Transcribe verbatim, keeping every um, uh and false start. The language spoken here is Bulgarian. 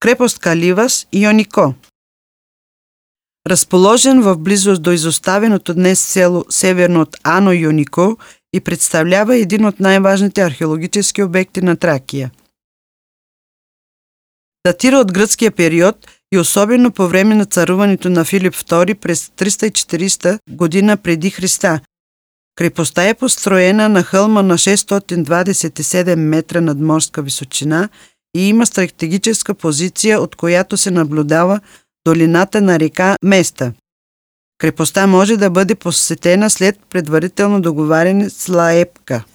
Крепост Каливас, Йонико. Разположен в близост до изоставеното днес село северно от Ано Йонико и представлява един от най-важните археологически обекти на Тракия. Датира от гръцкия период и особено по време на царуването на Филип втори през триста и четиридесета година преди Христа. Крепостта е построена на хълма на шестстотин двадесет и седем метра надморска височина и има стратегическа позиция, от която се наблюдава долината на река Места. Крепостта може да бъде посетена след предварително договаряне с Лаепка.